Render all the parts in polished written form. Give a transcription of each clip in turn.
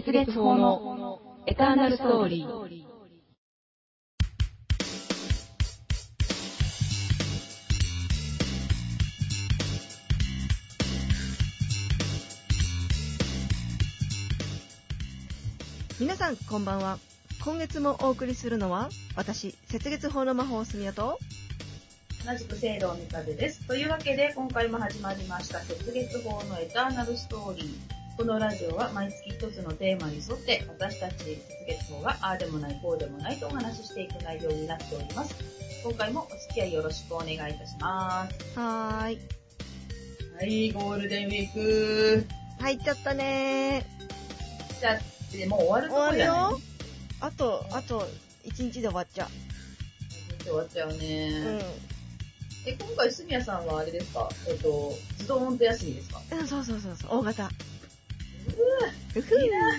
雪月法のエターナルストーリー。 皆さんこんばんは。今月もお送りするのは私、雪月法の魔法すみやと同じく聖堂みかぜです。というわけで今回も始まりました雪月法のエターナルストーリー。このラジオは毎月一つのテーマに沿って私たち雪月法がああでもないこうでもないとお話ししていく内容になっております。今回もお付き合いよろしくお願いいたします。 はーい。 はい、ゴールデンウィーク入っちゃったねじゃあもう終わるとこじゃない？ 終わるよ。あと1日で終わっちゃう。 終わっちゃうね。今回すみやさんはあれですか？ズドーンと休みですか？ そう、大型。 いいな。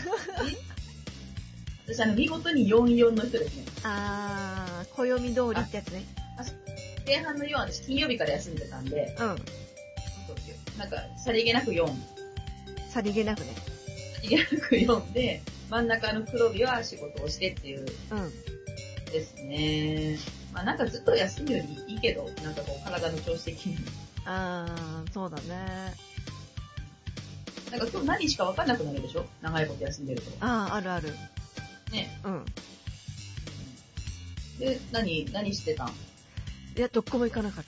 私見事に44の人ですね。 暦通りってやつね。 前半の4は私金曜日から休んでたんで、 そうなんかさりげなく4。 さりげなくね。 さりげなく4で、真ん中の黒日は仕事をしてっていうですね。まあなんかずっと休むよりいいけど、なんかこう体の調子的に。 そうだね。 なんか今日何しか分かんなくなるでしょ？長いこと休んでると。 あるある。 ね。で、何してたん？ いや、どこも行かなかった。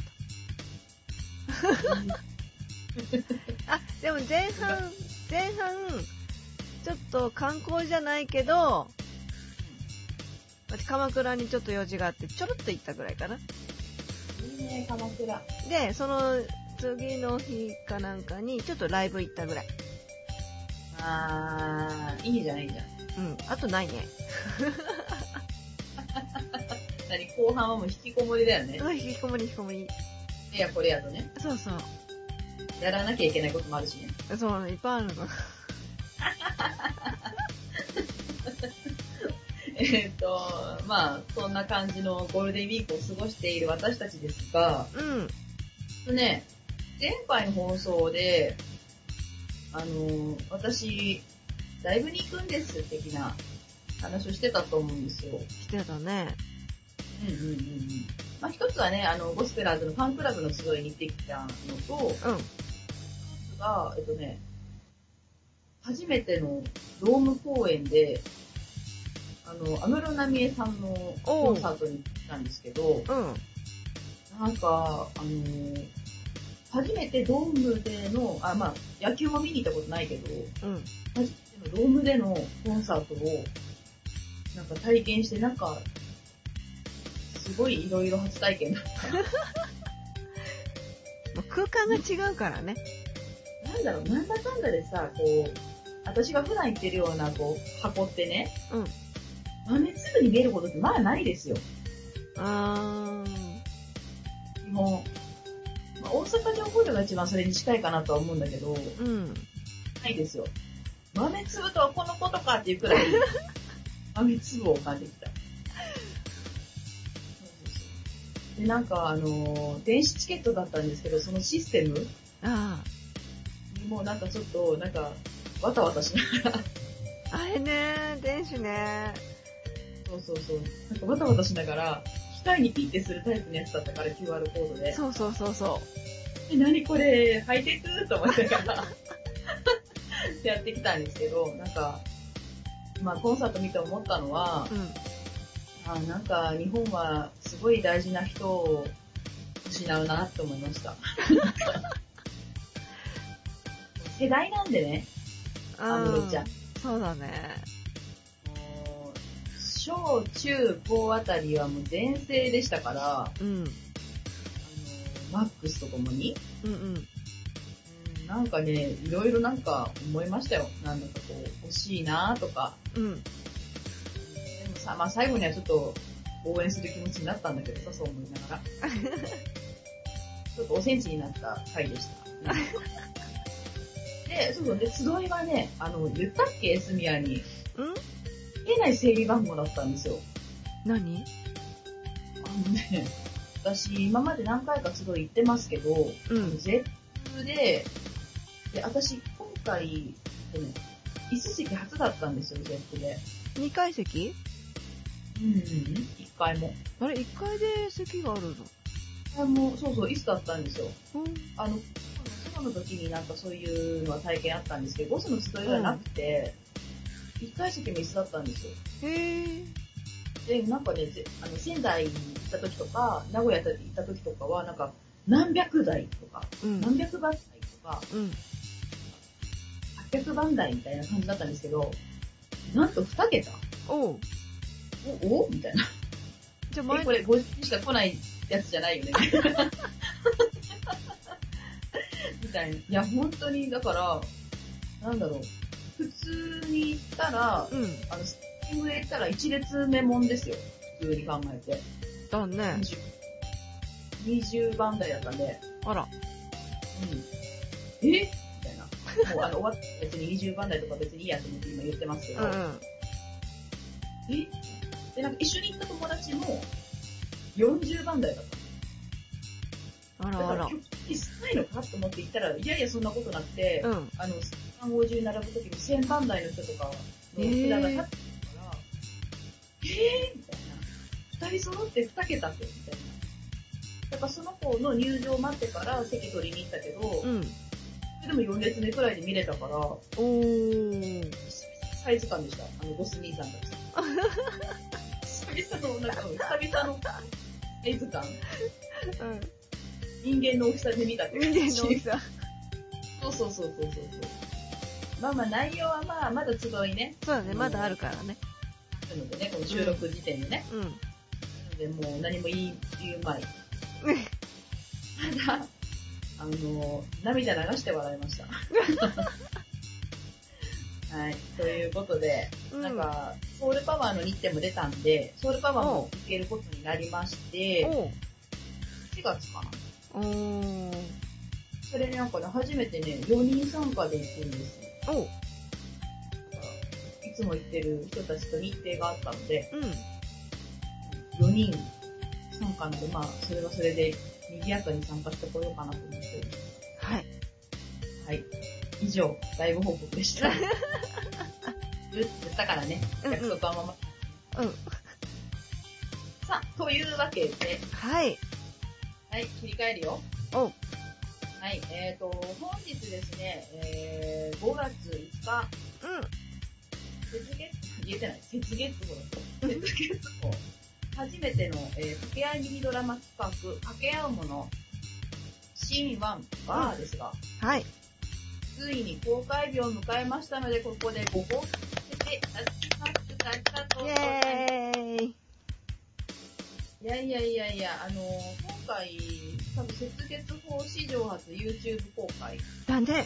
でも前半、ちょっと観光じゃないけど、鎌倉にちょっと用事があって、ちょろっと行ったぐらいかな。 いいね、鎌倉。 で、その次の日かなんかに、ちょっとライブ行ったぐらい。 いいじゃん、いいじゃん。 あとないね。 後半はもう引きこもりだよね。 引きこもり。 いや、これやとね。 そう。 やらなきゃいけないこともあるしね。 そう、いっぱいあるの。 まあ、そんな感じのゴールデンウィークを過ごしている私たちですが、前回の放送で、私、ライブに行くんです的な話をしてたと思うんですよ。 してたね。 まあ、一つはね、ゴスペラーズのファンクラブの集いに行ってきたのと、一つが、初めてのドーム公演で、安室奈美恵さんのコンサートに行ったんですけど、なんか、初めてドームでの、まあ、野球も見に行ったことないけど、初めてのドームでのコンサートを、なんか体験して、なんか、すごいいろいろ初体験だった。 空間が違うからね。 なんだろう、なんだかんだでさ、こう、私が普段行ってるような、こう、箱ってね、豆粒に見えることってまあないですよ。基本。まあ、大阪城ホールが一番それに近いかなとは思うんだけど、ないですよ。豆粒とはこのことかっていうくらい、豆粒を感じてきた。で、なんか電子チケットだったんですけど、そのシステムにもうなんかちょっと、なんか、わたわたしながら。 あれね、電子ね。 そう。なんかわたわたしながら、機械にピッてするタイプのやつだったから、QR コードで。 そう。 何これ、ハイテクと思いながらやってきたんですけど、なんか、まあコンサート見て思ったのは、なんか日本はすごい大事な人を失うなって思いました。世代なんでね、安室ちゃん。 そうだね。 小中高あたりはもう全盛でしたから、マックスとともに、なんかね、いろいろなんか思いましたよ。なんだかこう、欲しいなとか。でもさ、まあ最後にはちょっと応援する気持ちになったんだけどさ、そう思いながら。ちょっとおセンチになった回でした。で、で、集いはね、言ったっけすみやに。言えない整理番号だったんですよ。 何？ 私、今まで何回か集い行ってますけど、絶風で、私、今回、 椅子席初だったんですよ、ゼップで。 2階席？ 1階も。 あれ、1階で席があるの？ そうそう、椅子だったんですよ。ソロの時になんかそういうのは体験あったんですけど、ボスの集いはなくて、1階席も椅子だったんですよ。で、なんかね、仙台行った時とか、名古屋行った時とかは、なんか、何百台とか、何百番台とか、800番台みたいな感じだったんですけど、なんと2桁。おみたいな。じゃあこれ50人しか来ないやつじゃないよね。みたいな。いや、本当に、だから、なんだろう。普通に行ったら、スティングで行ったら1列目もんですよ。普通に考えて。 だね。 20番台だったんで。 あら。 みたいな。もう終わって別に20番台とか別にいいやと思って今言ってますけど。で、なんか一緒に行った友達も40番台だった。だから今日少ないのかと思って行ったら、いやいやそんなことなくて、3号中並ぶときに1000番台の人とかの札が立ってたから、みたいな。2人揃って2桁ってみたいな。だからその子の入場待ってから席取りに行ったけど、それでも4列目くらいで見れたから、サイズ感でした。ボス兄さんたち。久々のサイズ感。人間の大きさで見たって感じ。 人間の大きさ。 そう。まあ内容はまだ集いね。 そうだね、まだあるからね。 なのでね、この収録時点でね。なのでもう何も言うまい。ただ、涙流して笑いました。はい。ということで、なんか、ソウルパワーの日程も出たんで、ソウルパワーも受けることになりまして、4月かな。それになんかね、初めてね、4人参加で行くんですよ。いつも行ってる人たちと日程があったので、4人参加なので、まあ、それはそれで、賑やかに参加してこようかなと思っております。はい。はい。以上、ライブ報告でした。言ったからね、約束はまま。さあ、というわけで、はい、切り替えるよ。はい、本日ですね、5月5日、節月号、初めての、掛け合いミニドラマ企画、掛け合うもの、シーン1バーですが、ついに公開日を迎えましたので、ここでご報告させていただきます。ありがとうございます。いや、今回、多分、節月号史上初 YouTube 公開。 だね。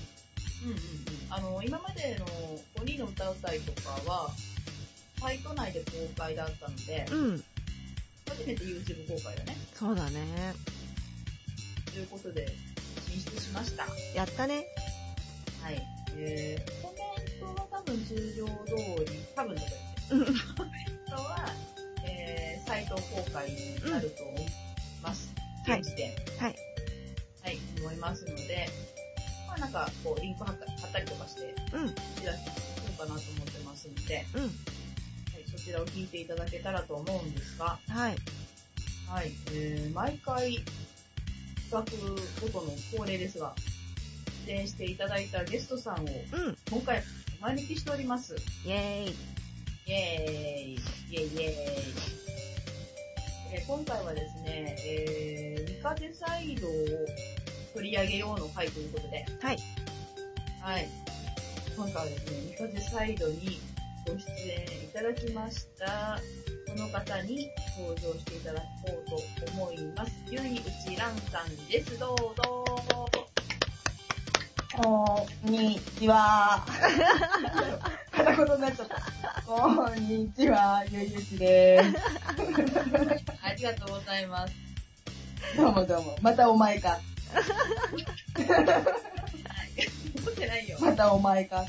今までの5人の歌うたいとかは、サイト内で公開だったので、初めて YouTube 公開だね。 そうだね。 ということで、進出しました。 やったね。 はい。コメントは多分通常通り、多分とか言って。コメントは、サイト公開になると思います。現時点。はい。思いますので、まあなんか、こう、リンク貼ったりとかして、知らせようかなと思ってますので、そちらを聞いていただけたらと思うんですが、毎回、企画ごとの恒例ですが、出演していただいたゲストさんを、今回お招きしております。 イェーイ。 今回はですね、三風サイドを取り上げようの回ということで、今回はですね、三風サイドにご出演いただきましたこの方に登場していただこうと思います。ゆいうちらんさんです。どうぞ。 こんにちは。片言になっちゃった。こんにちは、ゆいうちです。 ありがとうございます。 どうも。またお前か。 思ってないよ。 またお前か。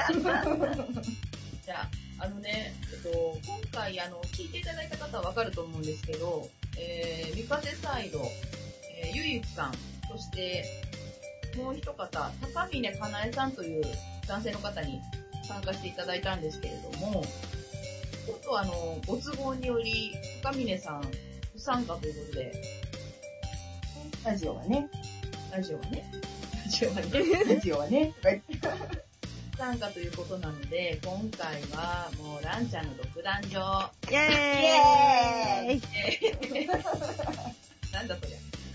じゃあ、今回、聞いていただいた方はわかると思うんですけど、三風サイド、ゆいゆきさん、そして、もう一方、高峰かなえさんという男性の方に参加していただいたんですけれども、ちょっとご都合により、高峰さん不参加ということで、 ラジオはね。 不参加ということなので、今回はもうランちゃんの独壇場。 イェーイなんだそりゃ。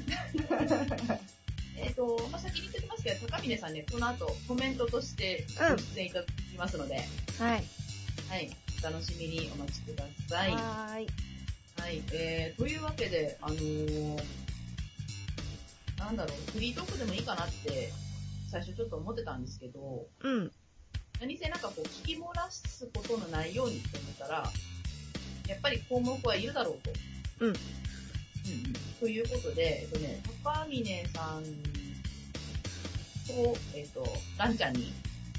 先に言っておきますけど、高峰さんね、この後コメントとしてご出演いただきますので、 はい。 はい、お楽しみにお待ちください。 はい。 はい、というわけで、なんだろう、フリートークでもいいかなって最初ちょっと思ってたんですけど、何せなんかこう聞き漏らすことのないようにって思ったら、やっぱり項目はいるだろうと。ということで、高峰さんと、ランちゃんに、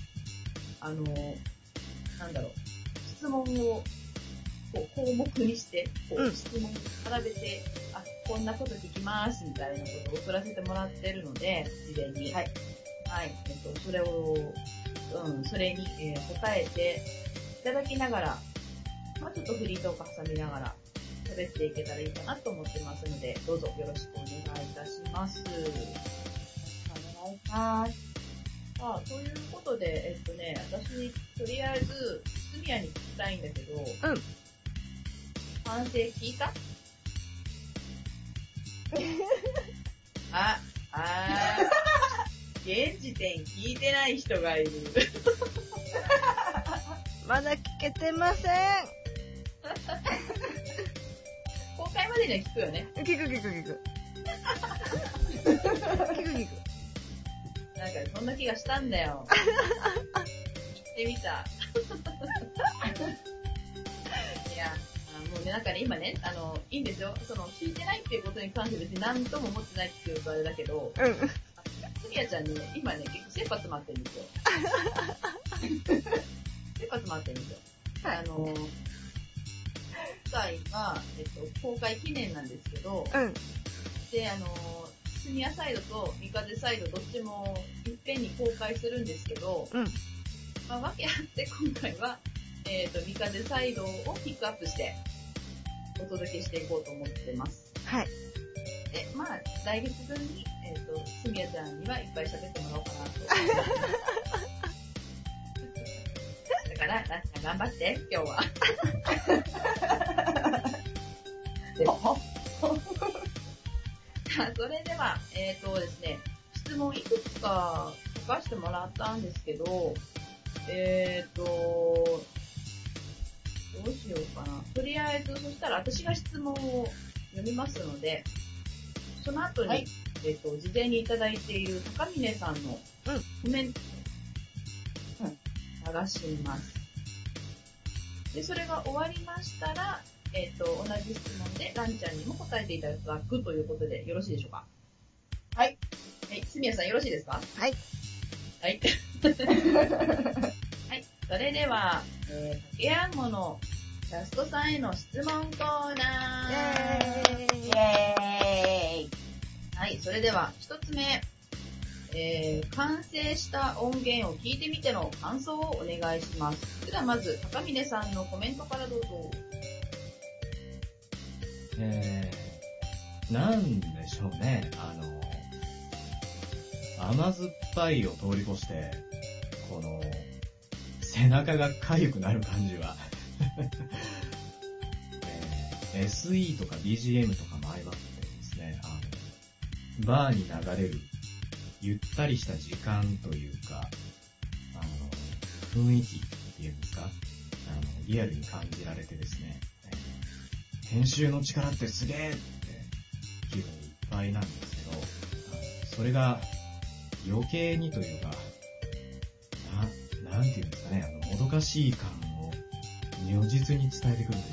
なんだろう、質問をこう項目にして、質問を並べて、こんなこと聞きますみたいなことを送らせてもらってるので、事前に。はい。はい。それを、それに、答えていただきながら、ちょっとフリートーク挟みながら喋っていけたらいいかなと思ってますので、どうぞよろしくお願いいたします。 お願いします。 ということで、私、とりあえず、すみやに聞きたいんだけど、反省聞いた？現時点聞いてない人がいる。 まだ聞けてません。 公開までには聞くよね。 聞く。 なんかそんな気がしたんだよ。言ってみた。いや、もうね、なんかね、今ね、いいんですよ。聞いてないっていうことに関して別に何とも思ってないっていうとあれだけど、すみやちゃんね、今ね、結構切羽詰まってるんですよ。はい。今回が、公開記念なんですけど、で、すみやサイドとみかぜサイドどっちもいっぺんに公開するんですけど、わけあって今回は、みかぜサイドをピックアップしてお届けしていこうと思ってます。 はい。 で、来月分に、すみやちゃんにはいっぱい喋ってもらおうかなと。だから、頑張って、今日は。それでは、ですね、質問いくつか書かせてもらったんですけど、どうしようかな。とりあえず、そしたら私が質問を読みますので、その後に、事前にいただいている高峰さんのコメントを流します。で、それが終わりましたら、同じ質問でランちゃんにも答えていただくということでよろしいでしょうか？ はい。 はい、すみやさんよろしいですか？ はい。 はい。はい、それでは、かけあんごのキャストさんへの質問コーナー。 イェーイ。 はい、それでは一つ目、完成した音源を聞いてみての感想をお願いします。それではまず高峰さんのコメントからどうぞ。 なんでしょうね、甘酸っぱいを通り越して、この、背中が痒くなる感じは、SE とか BGM とかも相まってですね、バーに流れる、ゆったりした時間というか、雰囲気っていうんですか、リアルに感じられてですね、編集の力ってすげーって気分いっぱいなんですけど、それが余計にというか、なんていうんですかね、もどかしい感を如実に伝えてくるというか、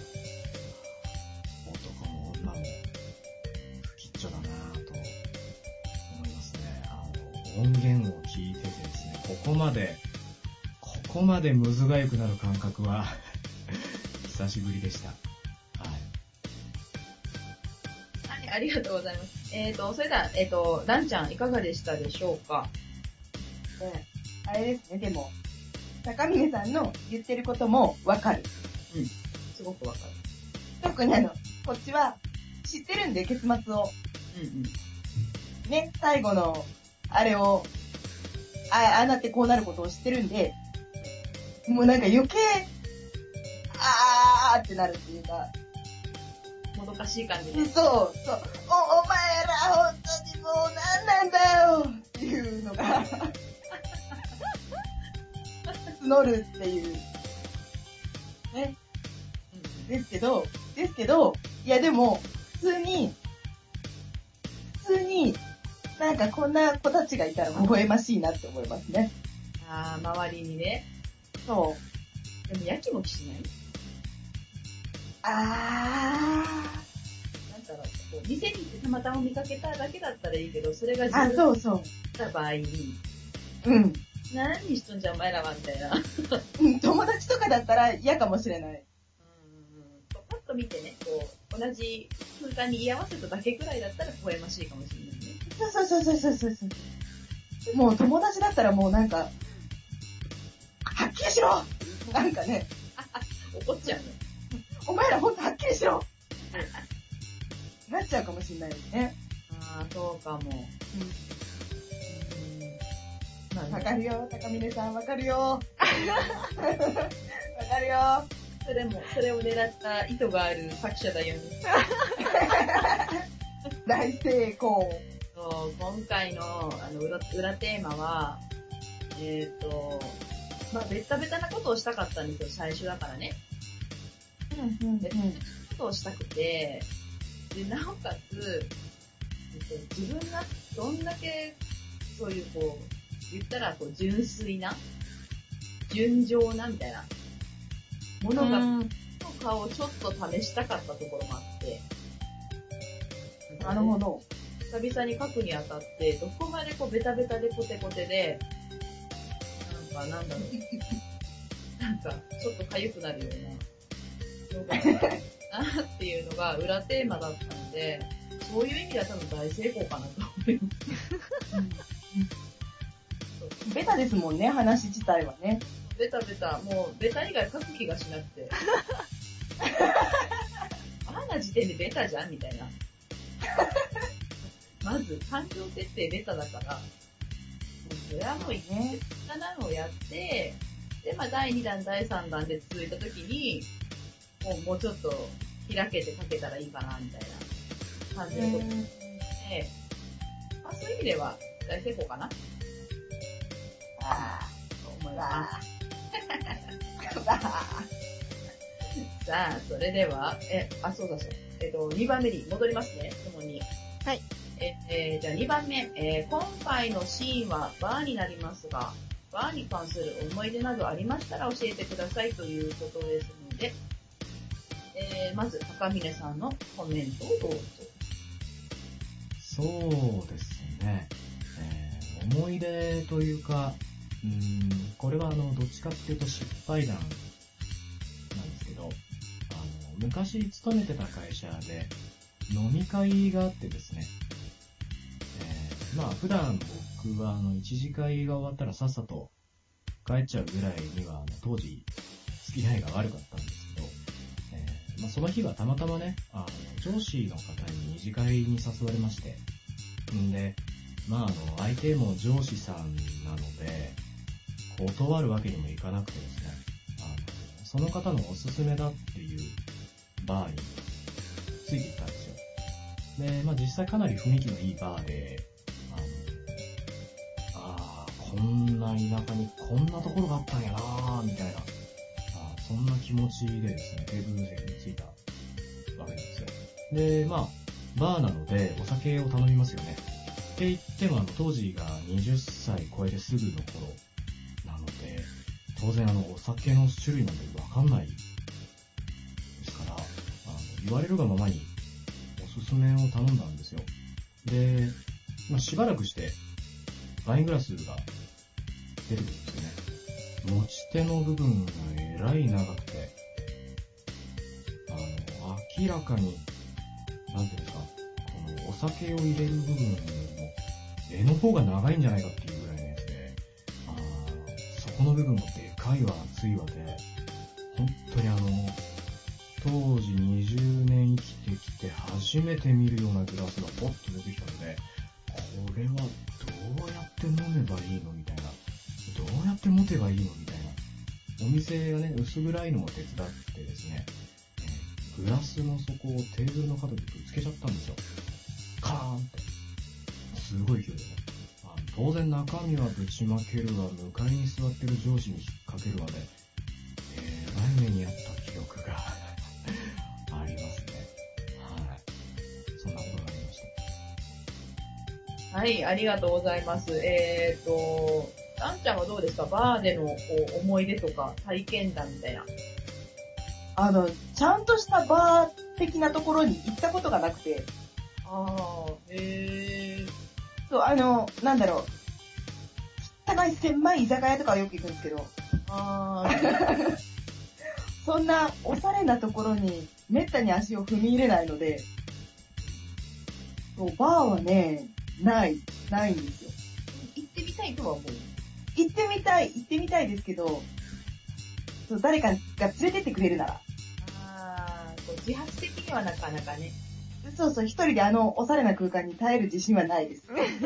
男も女も不吉祥だなぁと思いますね。音源を聞いててですね、ここまでむずがゆくなる感覚は久しぶりでした。 はい、ありがとうございます。それでは、ランちゃんいかがでしたでしょうか？ あれですね、でも、 高峰さんの言ってることもわかる。 うん。すごくわかる。 特にこっちは知ってるんで、結末を。 うんうん。 ね、最後の、あれを、ああなってこうなることを知ってるんで、もうなんか余計、あーってなるっていうか、 もどかしい感じそう、 で。 そう、お前ら本当にもう何なんだよっていうのが、募るっていう。ね。ですけど、いやでも、普通に、なんかこんな子たちがいたら微笑ましいなって思いますね。 ああ、周りにね。 そう。 でも、やきもきしないなんだろう、こう店に行ってたまたま見かけただけだったらいいけど、それが自分そうそう。 だった場合に、 うん。 何しとんじゃお前らはみたいな。 友達とかだったら嫌かもしれない。 パッと見てね、こう、同じ空間に居合わせただけくらいだったら微笑ましいかもしれないね。 そう。もう友達だったらもうなんか、はっきりしろなんかね、 怒っちゃうの。 お前らほんとはっきりしろなっちゃうかもしれないですね。 ああ、そうかも。 わかるよ、高峰さん、わかるよ。わかるよ。 それを狙った意図がある作者だよね。 大成功。 そう今回の裏テーマは、まあ、ベタベタなことをしたかったんですよ、最初だからね。ベタベタなことをしたくて、で、なおかつ、自分がどんだけ、そういうこう、言ったらこう純粋な、純情なみたいなものが、の顔をちょっと試したかったところもあって。 なるほど。 久々に書くにあたって、どこまでこうベタベタでコテコテで、なんだろう。なんか、ちょっと痒くなるような、のが、なっていうのが裏テーマだったので、そういう意味では多分大成功かなと思います。 ベタですもんね、話自体はね。 ベタベタ、もうベタ以外書く気がしなくて。あんな時点でベタじゃんみたいな。まず、感情設定ベタだから、それはもう一回ベタなのをやって、で、まあ第2弾、第3弾で続いた時に、もうちょっと開けて書けたらいいかな、みたいな感じのことで、まあそういう意味では大成功かな。と思います。さあ、それでは、そうだ。2番目に戻りますね、ともに。 はい。 じゃあ2番目、今回のシーンはバーになりますが、バーに関する思い出などありましたら教えてくださいということですので、まず高峰さんのコメントをどうぞ。 そうですね。思い出というか、これはどっちかっていうと失敗談なんですけど、昔勤めてた会社で飲み会があってですね、まあ普段僕は一次会が終わったらさっさと帰っちゃうぐらいには当時付き合いが悪かったんですけど、まあその日はたまたまね、上司の方に二次会に誘われまして、んで、まあ相手も上司さんなので、断るわけにもいかなくてですね、その方のおすすめだっていうバーについていったんですよ。で、まあ実際かなり雰囲気のいいバーで、こんな田舎にこんなところがあったんやなーみたいな、そんな気持ちでですね、テーブル席に着いたわけなんですよ。で、まあ、バーなのでお酒を頼みますよね。って言っても当時が20歳超えてすぐの頃なので、当然お酒の種類なんてわかんないですから、言われるがままにおすすめを頼んだんですよ。で、まあ、しばらくしてワイングラスが出てくるんですよね。持ち手の部分がえらい長くて、明らかに、なんていうんですか、このお酒を入れる部分よりも絵の方が長いんじゃないかっていうぐらいのやつで、そこの部分もでか赤いわ、熱いわで、本当に当時20年生きてきて初めて見るようなグラスがポッと出てきたので、これはどうやって飲めばいいのみたいな、どうやって持てばいいのみたいな。お店がね、薄暗いのも手伝ってですね、グラスの底をテーブルの角でぶつけちゃったんですよ。カーンって。すごい勢いでね。当然中身はぶちまけるわ、向かいに座ってる上司に引っ掛けるわで、来目にあった記憶がありますね。はい。そんなことがありました。 はい、ありがとうございます。あんちゃんはどうですか？バーでの思い出とか体験談みたいな。 ちゃんとしたバー的なところに行ったことがなくて。そう、なんだろう。汚い狭い居酒屋とかはよく行くんですけど。そんなおしゃれなところにめったに足を踏み入れないので、そうバーはね、ないんですよ。 行ってみたいとは思う。 行ってみたいですけど、そう誰かが連れてってくれるなら。 自発的にはなかなかね。 そうそう、一人でおしゃれな空間に耐える自信はないです。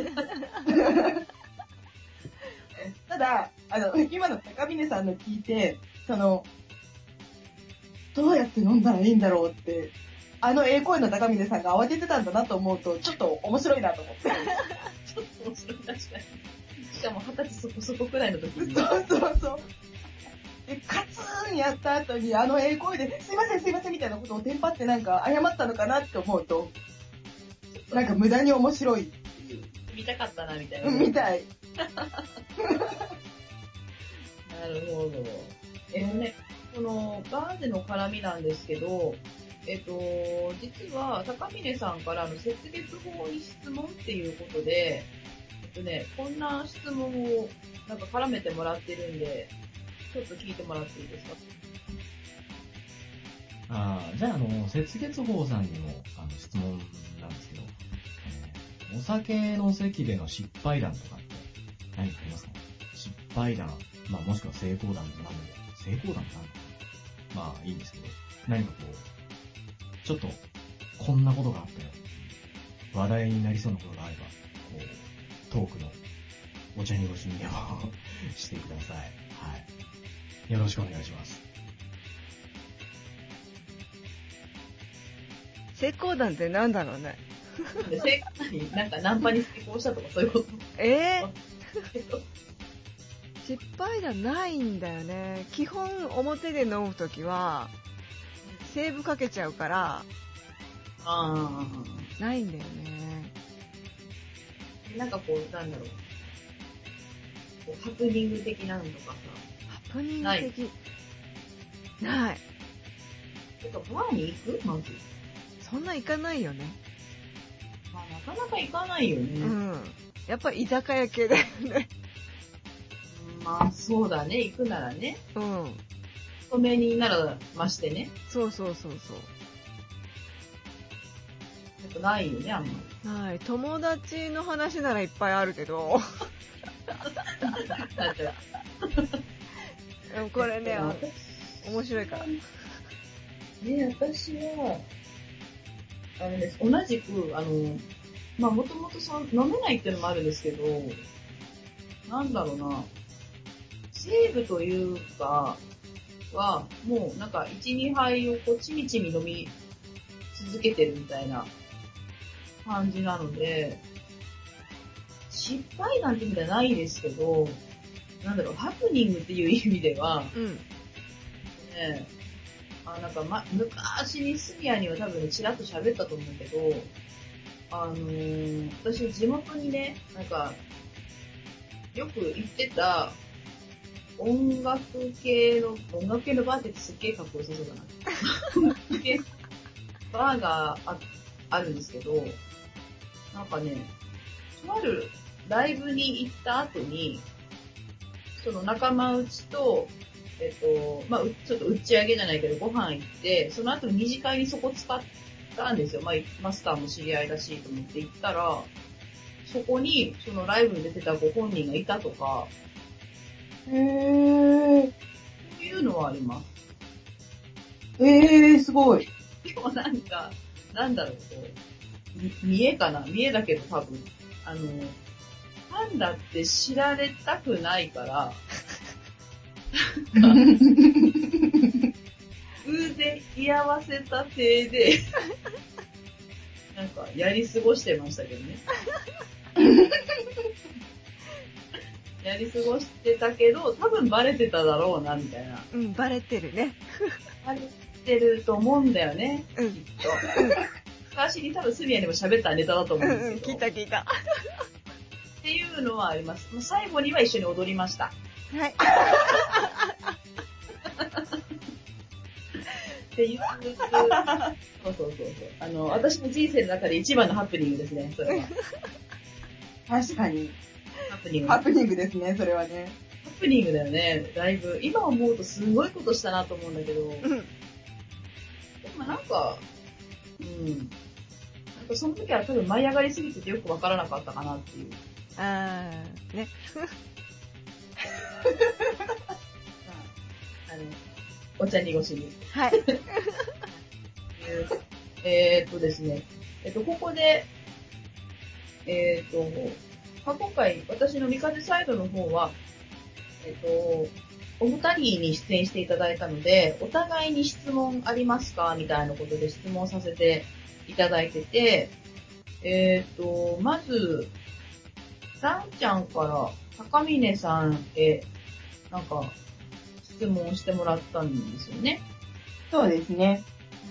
ただ、今の高峰さんの聞いて、どうやって飲んだらいいんだろうって、声の高峰さんが慌ててたんだなと思うと、ちょっと面白いなと思って。 ちょっと面白い、確かに。しかも20歳そこそこくらいの時に。 そう。で、カツーンやった後に、声で、すいませんみたいなことをテンパってなんか謝ったのかなって思うと、なんか無駄に面白いっていう。 見たかったな、みたいな。 見たい。 なるほど。このバーでの絡みなんですけど、実は高峰さんから雪月法に質問っていうことで、こんな質問をなんか絡めてもらってるんで、ちょっと聞いてもらっていいですか？ じゃあ雪月法さんにも質問なんですけど、お酒の席での失敗談とかって何かありますか？失敗談、もしくは成功談なんで、成功談いいんですけど、何かこう、ちょっとこんなことがあったよ、話題になりそうなことがあれば、こうトークのお茶にごしにでもしてください。はい。よろしくお願いします。 成功談ってなんだろうね。 成功になんかナンパに成功したとかそういうこと？ 失敗談ないんだよね。基本表で飲むときはセーブかけちゃうからないんだよね。 なんかこうなんだろう、ハプニング的なのとかさ。 ハプニング的ない。 てかバーに行く？まずそんな行かないよね。 なかなか行かないよね。 やっぱり居酒屋系だよね。 そうだね、行くならね。止めにならましてね。 そう。 やっぱないよね、あんまり。 はい。友達の話ならいっぱいあるけど。これね、面白いから。 私は、同じく、もともと飲めないっていうのもあるんですけど、なんだろうな、セーブというかは、もうなんか1、2杯をこうちみちみ飲み続けてるみたいな感じなので、失敗なんて意味ではないですけど、なんだろう、ハプニングっていう意味では、なんか昔にスミヤには多分ちらっと喋ったと思うけど、私地元にね、なんか、よく行ってた音楽系のバーってすっげえかっこよさそうだな。バーがあるんですけど、なんかね、とあるライブに行った後に、その仲間内と、ちょっと打ち上げじゃないけどご飯行って、その後に二次会にそこ使ったんですよ。マスターも知り合いだしと思って行ったら、そこにそのライブに出てたご本人がいたとか、 いうのはあります。 すごい。 でもなんか、なんだろう、こう、見栄かな見栄だけど多分、パンダって知られたくないから、偶然居合わせた体で、なんかやり過ごしてましたけどね。やり過ごしてたけど、多分バレてただろうな、みたいな。 うん、バレてるね。 バレてると思うんだよね、 うん、 きっと。昔に多分スミヤにも喋ったネタだと思うんですけど。 聞いた。 っていうのはあります。最後には一緒に踊りました。 はい。 っていう、そう。私の人生の中で一番のハプニングですね、それは。 確かに。 ハプニングですね、それはね。 ハプニングだよね、だいぶ。今思うとすごいことしたなと思うんだけど。でもなんかその時は多分舞い上がりすぎててよくわからなかったかなっていう。 ね。 お茶濁しに。 はい。 ですね。ここで、今回、私の三風サイドの方は、お二人に出演していただいたので、お互いに質問ありますかみたいなことで質問させていただいてて、まず、ランちゃんから高峰さんへ、なんか、質問してもらったんですよね。 そうですね。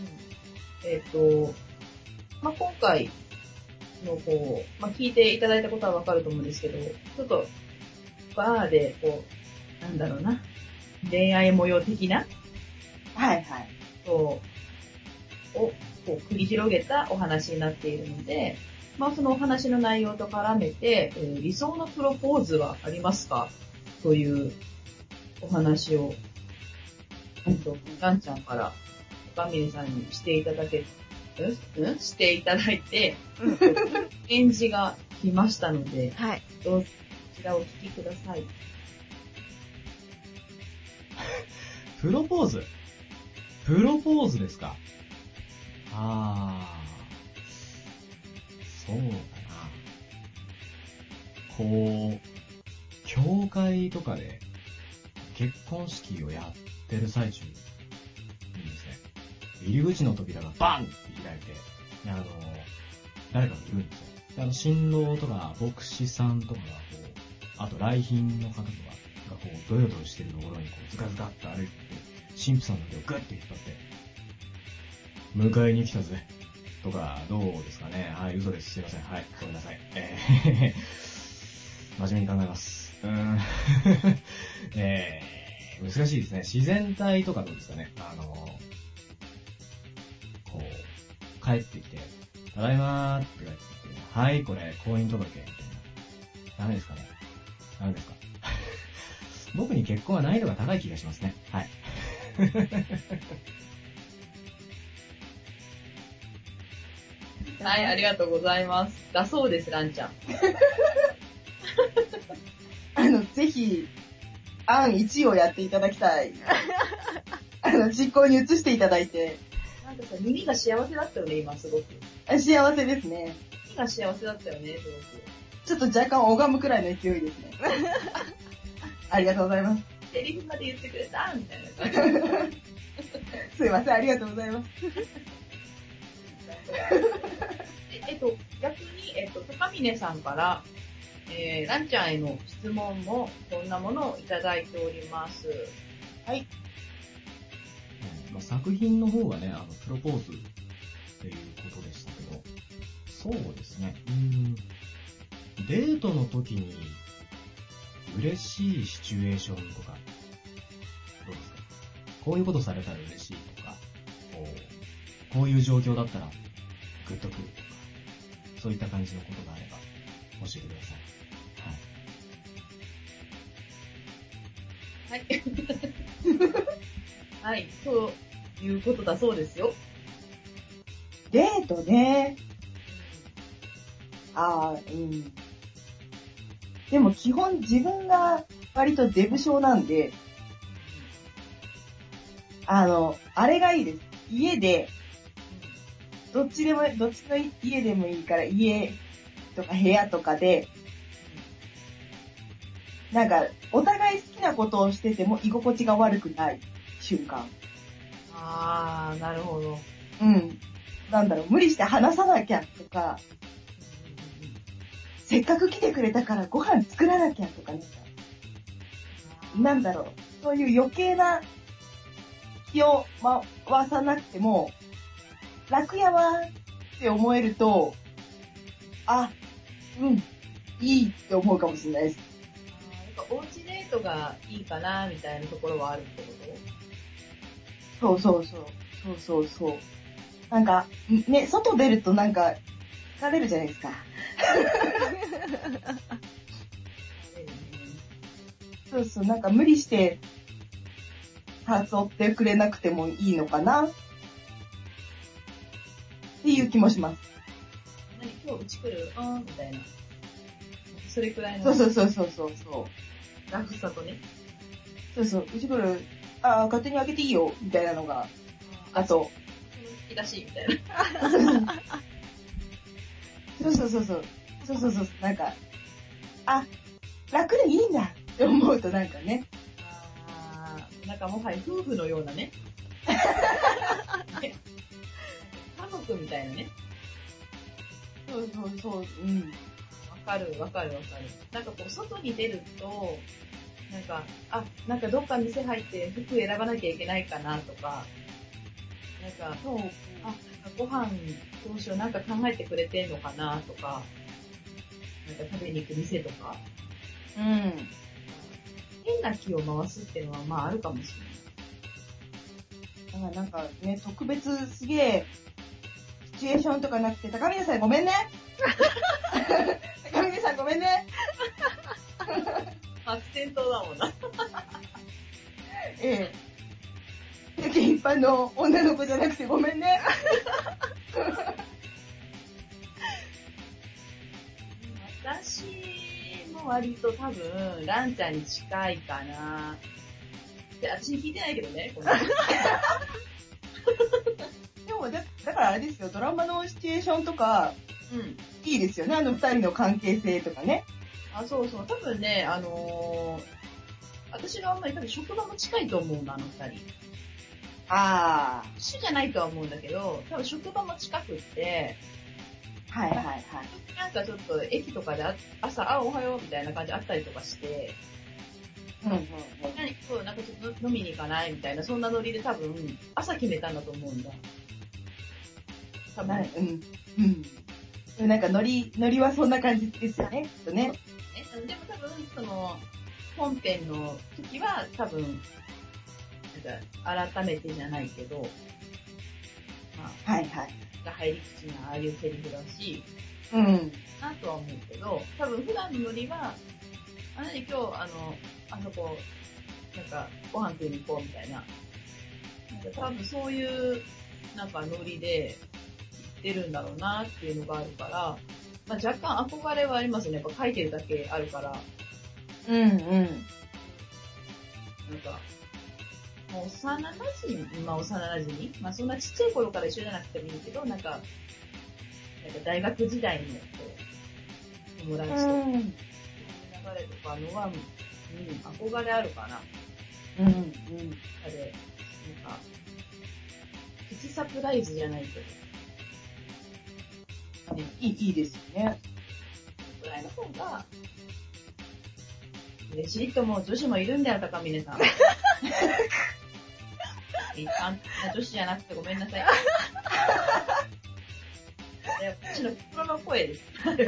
今回の聞いていただいたことはわかると思うんですけど、ちょっと、バーで、なんだろうな、恋愛模様的な、 はい。 を繰り広げたお話になっているので、そのお話の内容と絡めて、理想のプロポーズはありますかというお話を、ガンちゃんから高峰さんにしていただいて、返事が来ましたので、 はい。 どうぞこちらをお聞きください。 プロポーズですか。そうだな。教会とかで結婚式をやってる最中にですね、入り口の扉がバンって開いて、誰かがいるんですよ。新郎とか牧師さんとかがあと来賓の方とかがドヨドヨしてるところにズカズカって歩いて、神父さんの手をグッて引っ張って、迎えに来たぜ。とか、どうですかね。はい、嘘です。すいません。はい、ごめんなさい。真面目に考えます。難しいですね。自然体とかどうですかね。帰ってきて、ただいまーって帰ってきて、はい、これ、婚姻届、みたいな。ダメですかね。ダメですか。僕に結婚は難易度が高い気がしますね。はい。 はい、ありがとうございます。だそうです、ランちゃん。 ぜひ、案1をやっていただきたい。実行に移していただいて。 なんかさ、耳が幸せだったよね、今、すごく。 幸せですね。 耳が幸せだったよね、すごく。 ちょっと若干拝むくらいの勢いですね。ありがとうございます。 セリフまで言ってくれたみたいな感じ。 すいません、ありがとうございます。 逆に、高峰さんから、ランちゃんへの質問も、こんなものをいただいております。はい。 作品の方がね、プロポーズっていうことでしたけど、そうですね。デートの時に、嬉しいシチュエーションとか、どうですか？こういうことされたら嬉しいとか、こういう状況だったらグッとくるとか、そういった感じのことがあれば教えてください。はい。はい、そういうことだそうですよ。 デートね。でも基本自分が割とデブ症なんで、 あれがいいです。家で、どっちの家でもいいから、家とか部屋とかで、なんか、お互い好きなことをしてても居心地が悪くない瞬間。 あー、なるほど。 うん。なんだろう、無理して話さなきゃとか、せっかく来てくれたからご飯作らなきゃとかね。なんだろう、そういう余計な気を回さなくても、楽やわって思えると、あ、うん、いいって思うかもしれないです。 なんかおうちデートがいいかなみたいなところはあるってこと？ そう。なんか、ね、外出るとなんか、疲れるじゃないですか。そう、なんか無理して誘ってくれなくてもいいのかなっていう気もします。 今日うち来るみたいな。それくらいの。 そう。 ラフさとね。 そう、うち来る、勝手に開けていいよ、みたいなのが、あと。 引き出し、みたいな。 そう、なんか、楽でいいんだって思うとなんかね。 なんかもはや夫婦のようなね。家族みたいなね。 そう、うん。 わかる。なんかこう、外に出ると、なんかどっか店入って服選ばなきゃいけないかなとか、なんかご飯どうしよう、なんか考えてくれてんのかなとか、なんか食べに行く店とか、 うん。 変な気を回すっていうのはまああるかもしれない。 なんかね、特別すげえ、シチュエーションとかなくて、高峰さんごめんね高峰さんごめんね悪戦闘だもんな。 ええ。世間一般の女の子じゃなくてごめんね。 私も割と多分、ランちゃんに近いかな。で、私聞いてないけどね、このでもだからあれですよ、ドラマのシチュエーションとか、いいですよね、二人の関係性とかね。 そう、多分ね、私があんまり多分職場も近いと思うな、二人。一緒じゃないとは思うんだけど、多分職場も近くって、 はい。 なんかちょっと駅とかで朝、おはようみたいな感じあったりとかして、なんかちょっと飲みに行かないみたいな、そんなノリで多分、朝決めたんだと思うんだ。多分。 なんかノリはそんな感じですよね、きっとね。 でも多分、その、本編の時は多分、なんか改めてじゃないけど、 はい。 が入り口にああいうセリフだし、なとは思うけど、多分普段のノリは、今日、あそこ、なんか、ご飯食いに行こうみたいな。なんか多分そういう、なんかノリで行ってるんだろうなっていうのがあるから、若干憧れはありますね。やっぱ書いてるだけあるから。なんか、もう幼馴染そんなちっちゃい頃から一緒じゃなくてもいいけど、なんか大学時代の友達とか、流れとかのは、憧れあるかな。で、なんか、プチサプライズじゃないけど。 いいですね。 ぐらいの方が、嬉しいと思う女子もいるんだよ、高峰さん。一般的な女子じゃなくてごめんなさい。こっちの心の声です。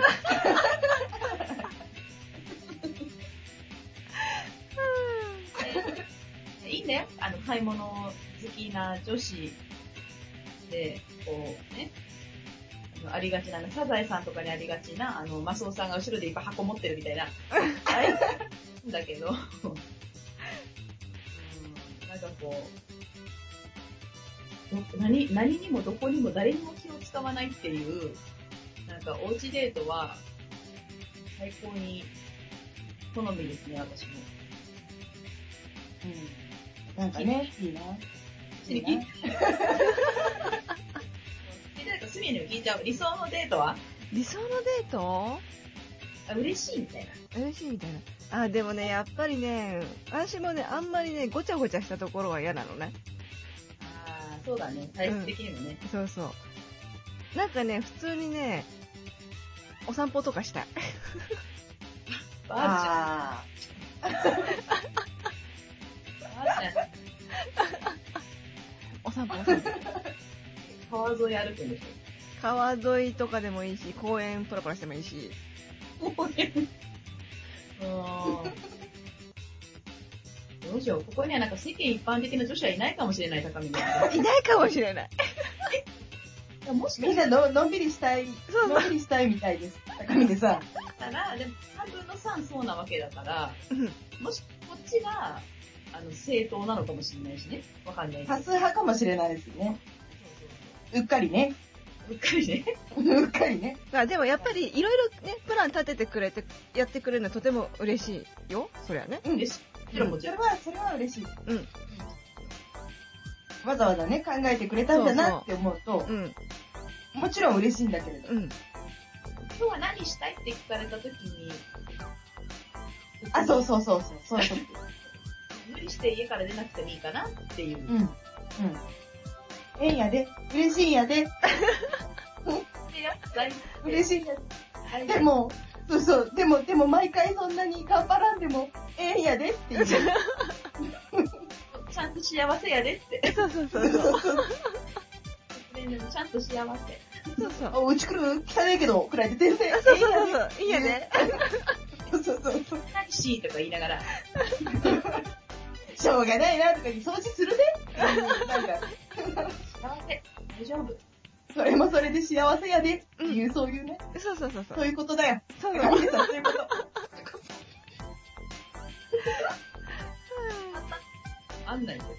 いいんだよ。買い物好きな女子で、こうね、ありがちな、サザエさんとかにありがちな、マスオさんが後ろでいっぱい箱持ってるみたいな。だけど、なんかこう、何にもどこにも誰にも気を使わないっていう、なんかおうちデートは、最高に好みですね、私も。 なんかね、いいな。 しに聞いて。スミにも聞いちゃう。理想のデートは？ 理想のデート？ 嬉しいみたいな。 嬉しいみたいな。でもね、やっぱりね、私もね、あんまりね、ごちゃごちゃしたところは嫌なのね。 そうだね。体質的にもね。 そうそう。なんかね、普通にね、お散歩とかしたい。 ばあちゃん。ばあちゃん。 お散歩。 川沿い歩くんでしょ？ 川沿いとかでもいいし、公園プラプラしてもいいし。 公園どうしよう。ここにはなんか世間一般的な女子はいないかもしれない、高見で。 いないかもしれない。 もしかみんなのんびりしたい、のんびりしたいみたいです。高見でさ。 したら、でも3分の3そうなわけだから、もしこっちが、正当なのかもしれないしね。わかんないけど。 多数派かもしれないですよね。うっかりね。 うっかりね。 うっかりね。 でもやっぱりいろいろね、プラン立ててくれて、やってくれるのはとても嬉しいよ。そりゃね。 嬉しい。もちろん。 それは嬉しい。 うん。 わざわざね、考えてくれたんだなって思うと、もちろん嬉しいんだけれど。 今日は何したいって聞かれたときに、 そういうこと。 無理して家から出なくてもいいかなっていう。 ええんやで、嬉しいんやで。嬉しいんやで。でも、でも毎回そんなに頑張らんでもええんやでっていう。 ちゃんと幸せやでって。 そう。 ちゃんと幸せ。 そう。 うち来る汚いけど、くらいで全然。 そう。いいやね。 そう。 何しとか言いながら。 しょうがないなとかに掃除するね。なんか。 幸せ。大丈夫。 それもそれで幸せやでっていう、そういうね。 そう。 そういうことだよ。 そう。 そういうこと。 あんないけど。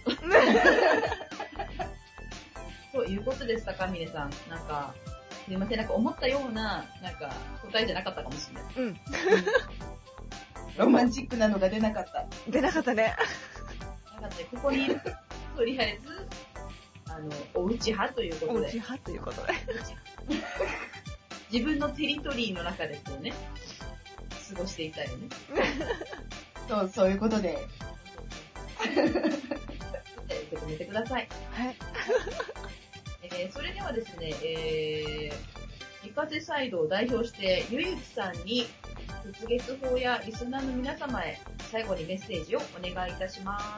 そういうことです、高峰さん。なんか、すいません、なんか思ったような、なんか、答えじゃなかったかもしれない。 ロマンチックなのが出なかった。 出なかったね。 なかったね。ここにいる、とりあえず、おうち派ということで。 おうち派ということで。 自分のテリトリーの中でこうね、過ごしていたいよね。 そういうことで。 受け止めてください。 はい。 それではですね、リカゼサイドを代表して、ゆゆきさんに、月月法やリスナーの皆様へ、最後にメッセージをお願いいたします。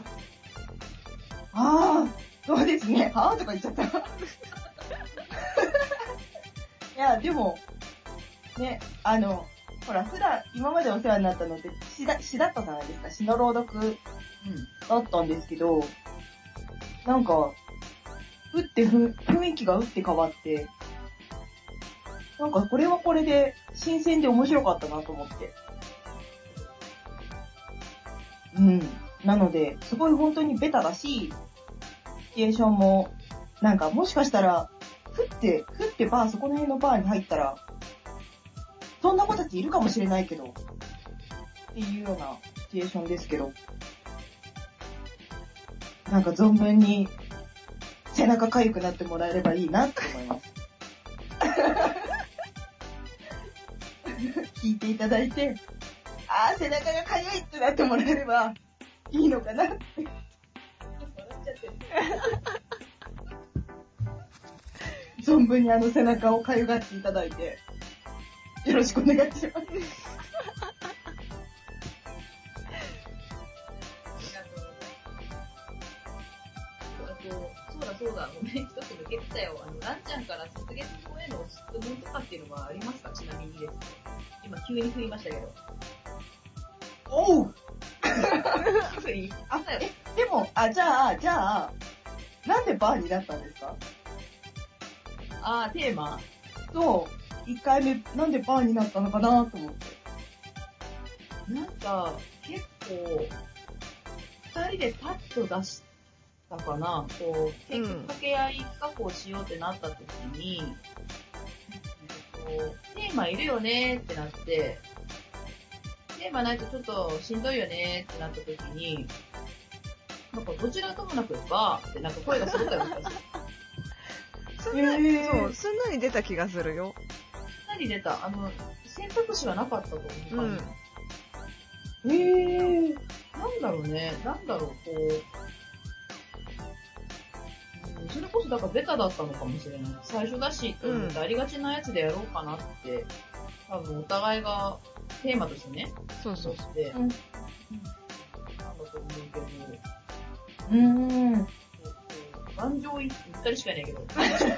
そうですね。とか言っちゃった。いや、でも、ね、ほら、普段、今までお世話になったのって、詩だったじゃないですか。詩の朗読だったんですけど、なんか、雰囲気が打って変わって、なんかこれはこれで新鮮で面白かったなと思って。なので、すごい本当にベタだし、シチュエーションも、なんかもしかしたら、ふってそこの辺のバーに入ったら、そんな子たちいるかもしれないけど、っていうようなシチュエーションですけど、なんか存分に背中かゆくなってもらえればいいなって思います。聞いていただいて、背中がかゆいってなってもらえればいいのかなって。笑っちゃってる。存分に背中をかゆがっていただいて、よろしくお願いします。 そうだ、ごめん、一つ抜けてたよ。ランちゃんから卒業法への質問とかっていうのはありますか？ちなみにですね。今、急に振りましたけど。 おう急に。 でも、じゃあ、なんでバーになったんですか？ テーマ？ そう、1回目、なんでバーになったのかなと思って。 なんか、結構、2人でパッと出したかな。こう、結局掛け合い企画をしようってなった時に、テーマいるよねってなって、テーマないとちょっとしんどいよねってなった時に、 なんかどちらともなくバーってなんか声がするから私。 すんなり、そう、すんなり出た気がするよ。 すんなり出た。選択肢はなかったと思う。 うん。 なんだろうね。なんだろう、こう。それこそだからベタだったのかもしれない。最初だし、と思ってありがちなやつでやろうかなって、多分お互いがテーマとしてね、 そうそう。 して、なんだと思うけど、盤上2人しかいないけど、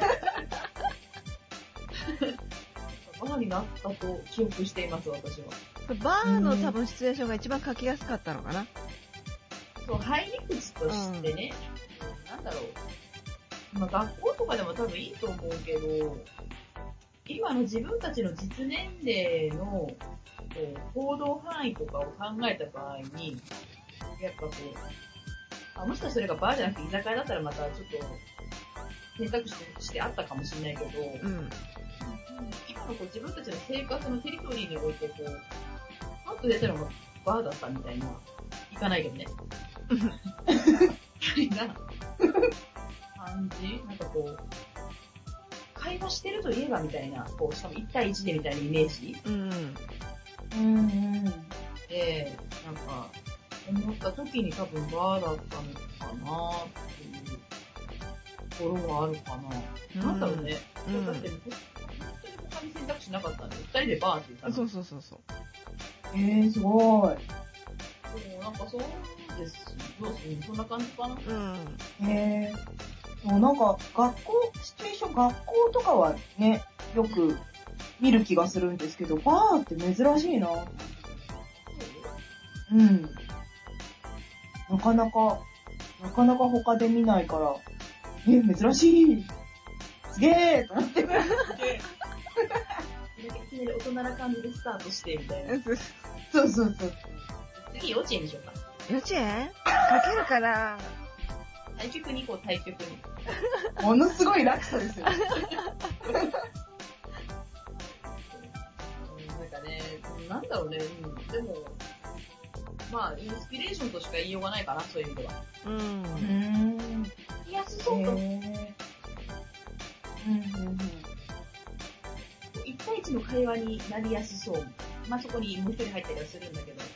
バーになったと記憶しています、私は。 バーの多分シチュエーションが一番書きやすかったのかな。 そう、入り口としてね、なんだろう。まあ、学校とかでも多分いいと思うけど、今の自分たちの実年齢の行動範囲とかを考えた場合に、やっぱこう、もしかしたらそれがバーじゃなくて居酒屋だったらまたちょっと選択肢としてあったかもしれないけど、今のこう自分たちの生活のテリトリーにおいてこう、パッと出たのがバーだったみたいな、行かないけどね。みたいな感じなんかこう、会話してるといえばみたいな、こう、しかも1対1でみたいなイメージで、なんか、思った時に多分バーだったのかなっていうところはあるかな。なんだろうね。だって、本当に他に選択肢なかったんで、2人でバーって言ったの。 そう。 すごい。 そう、なんかそうです。どうするそんな感じかな。 なんか、シチュエーション、学校とかはね、よく見る気がするんですけど、バーって珍しいな。なかなか他で見ないから、珍しい。すげーと思って。 いきなり大人な感じでスタートして、みたいな。 そう。 次、幼稚園でしょうか。 幼稚園かけるかな。 対局に行こう、対局に。 ものすごい落差ですよ。なんかね、なんだろうね、でも、まあ、インスピレーションとしか言いようがないかな、そういう意味では。聞きやすそうと。1対1の会話になりやすそう。まあ、そこにもう一人入ったりはするんだけど。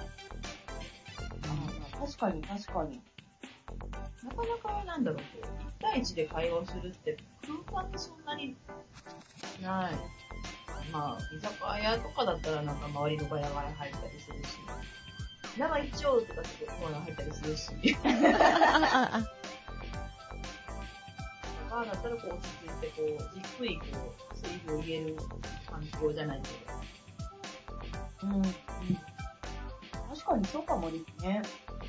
確かに。 なかなかなんだろう、1対1で会話をするって空間にそんなにない。まあ、居酒屋とかだったらなんか周りのガヤガヤ入ったりするし、生一丁とかってコーナー入ったりするし。バーだったらこう落ち着いてこう、じっくりこう、セリフを言える環境じゃないけど。 確かにそうかもですね。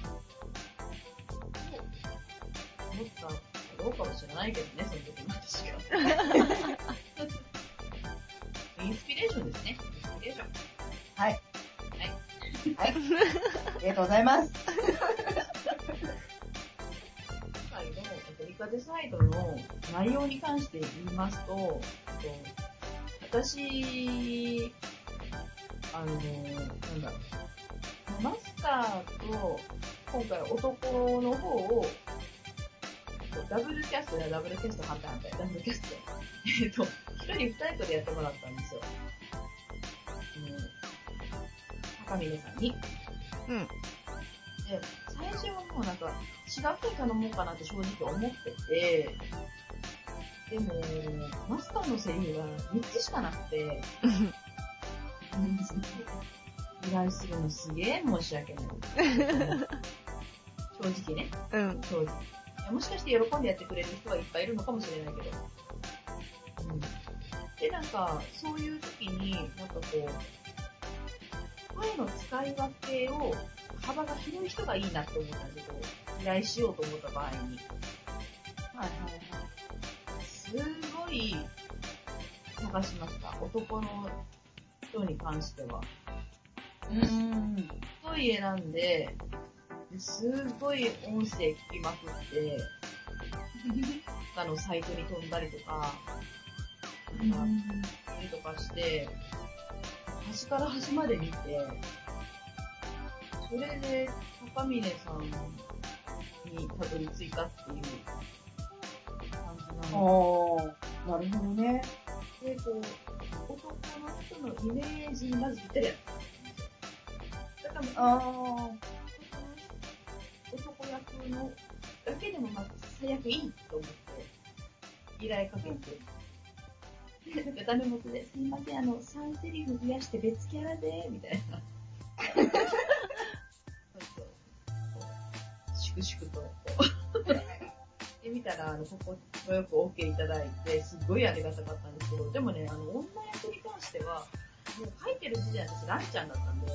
思ったかどうかは知らないけどね、その時の私が。インスピレーションですね。インスピレーション。 はい。ありがとうございます。 今回のリカゼサイドの内容に関して言いますと、私、なんだろう。マスターと、今回男の方を、ダブルキャスト反対、ダブルキャスト。一人二役でやってもらったんですよ。高峰さんに。で、最初はもうなんか、違う人に頼もうかなって正直思ってて、でも、マスターのセリフが3つしかなくて、依頼するのすげえ申し訳ない。正直ね。正直。もしかして喜んでやってくれる人はいっぱいいるのかもしれないけど。で、なんか、そういう時に、なんかこう、声の使い分けを、幅が広い人がいいなって思ったんですよ。依頼しようと思った場合に。すごい、探しました。男の人に関しては。すごい選んで、すごい音声聞きまくって、他のサイトに飛んだりとか、とかして、端から端まで見て、それで高峰さんにたどり着いたっていう感じなの。 なるほどね。 で、こう、男の人のイメージにまずぴったりやった。だから男役のだけでもまず最悪いいと思って依頼かけて、なんかダメ元で、すいません、3セリフ増やして別キャラで、みたいな。粛々と。で、見たら、ここよく OK いただいて、すっごいありがたかったんですけど、でもね、女役に関しては、もう書いてる時点で私、ランちゃんだったんで、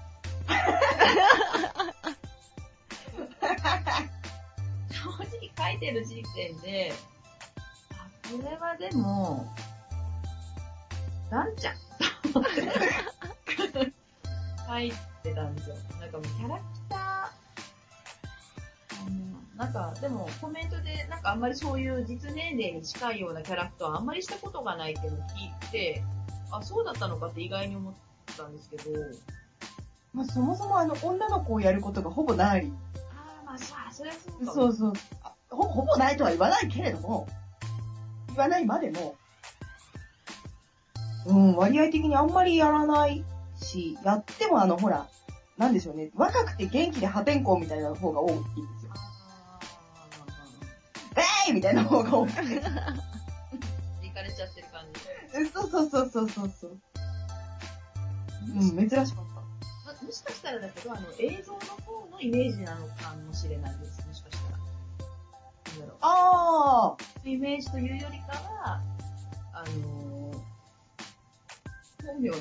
正直書いてる時点で、これはでも、ランちゃんと思って書いてたんですよ。なんかもうキャラクター、なんかでもコメントでなんかあんまりそういう実年齢に近いようなキャラクターはあんまりしたことがないっていうのを聞いて、あ、そうだったのかって意外に思ったんですけど、 まあそもそも女の子をやることがほぼない。 まあそれはそうかも。 そうそう。ほぼないとは言わないけれども、言わないまでも、割合的にあんまりやらないし、やってもほら、なんでしょうね、若くて元気で破天荒みたいな方が多いんですよ。みたいな方が多い。 いかれちゃってる感じ。 そう。珍しかった。 もしかしたらだけど、映像の方のイメージなのかもしれないです。もしかしたら。なんだろう。イメージというよりかは、本名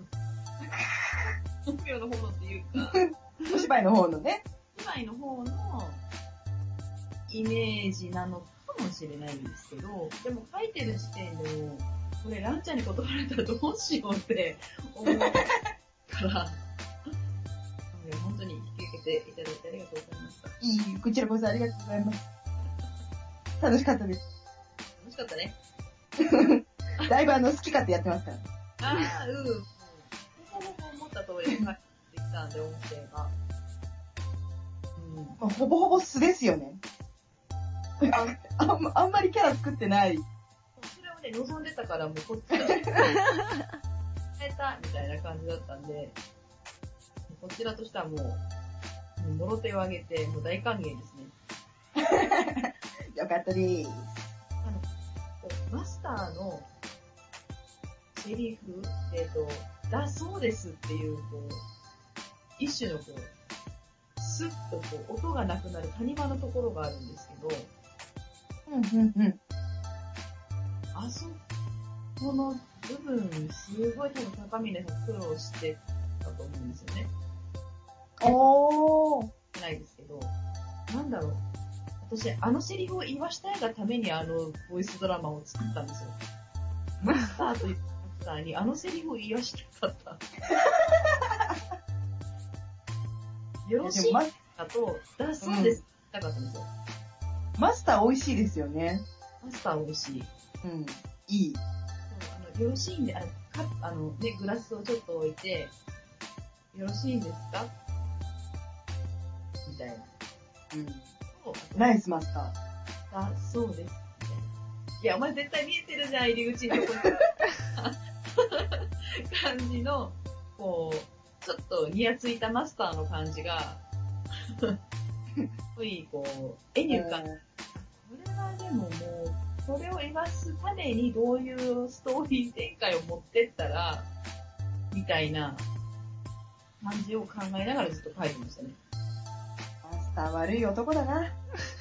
の方っていうか、 お芝居の方のね。 お芝居の方のイメージなのかもしれないんですけど、でも書いてる時点でも、これランちゃんに断られたらどうしようって思うから、本当に引き受けていただいてありがとうございました。 こちらこそありがとうございます。楽しかったです。 楽しかったね。 だいぶ好き勝手やってますから。 ほぼ思った通りに書いてきたんで、音声が。 ほぼほぼ素ですよね。あんまりキャラ作ってない。 それをね、望んでたからもうこっちが変えたみたいな感じだったんで、こちらとしてはもう、もろ手を挙げて、もう大歓迎ですね。 よかったです。 マスターのセリフ、だそうですっていう、一種のスッと音がなくなる谷間のところがあるんですけど、あそこの部分、すごい多分高峰さん苦労してたと思うんですよね。ないですけど、なんだろう。私、セリフを言わしたいがためにボイスドラマを作ったんですよ。マスターというキャラクターにセリフを言わしたかった。よろしいかと、だそうです。なかったんですよ。 マスター美味しいですよね。 マスター美味しい。 いい。 よろしいんで、グラスをちょっと置いて、よろしいんですかみたいな。 ナイスマスター。 だそうです。いや、お前絶対見えてるじゃん、入り口のとこに。感じの、ちょっとニヤついたマスターの感じが、絵に浮かんで、これはでももう、それを描すためにどういうストーリー展開を持ってったら、みたいな感じを考えながらずっと書いてましたね。 マスター悪い男だな。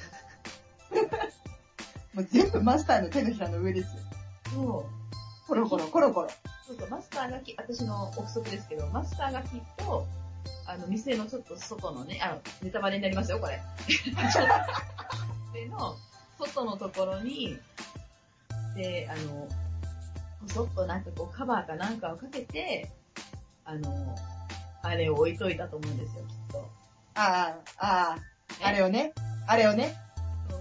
もう全部マスターの手のひらの上ですよ。 そう。 コロコロコロコロ。 そうそう、マスターが私の憶測ですけど、マスターがきっと、店のちょっと外のね、ネタバレになりますよ、これ。店の外のところに、で、そっとなんかカバーかなんかをかけて、あれを置いといたと思うんですよ、きっと。 あれをね。あれをね。 そう。